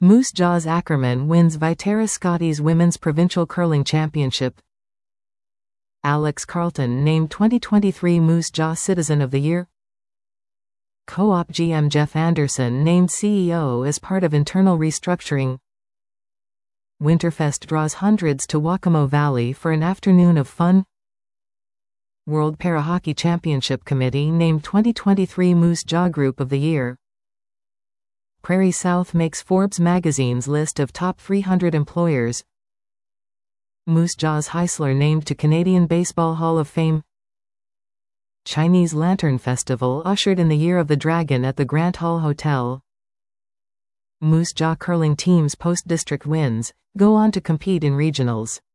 Moose Jaws Ackerman wins Viterra Scotties Women's Provincial Curling Championship. Alex Carlton named 2023 Moose Jaw Citizen of the Year. Co-op GM Jeff Anderson named CEO as part of internal restructuring. Winterfest draws hundreds to Waccamo Valley for an afternoon of fun. World Parahockey Championship Committee named 2023 Moose Jaw Group of the Year. Prairie South makes Forbes magazine's list of top 300 employers. Moose Jaws Heisler named to Canadian Baseball Hall of Fame. Chinese Lantern Festival ushered in the Year of the Dragon at the Grant Hall Hotel. Moose Jaw curling teams post-district wins, go on to compete in regionals.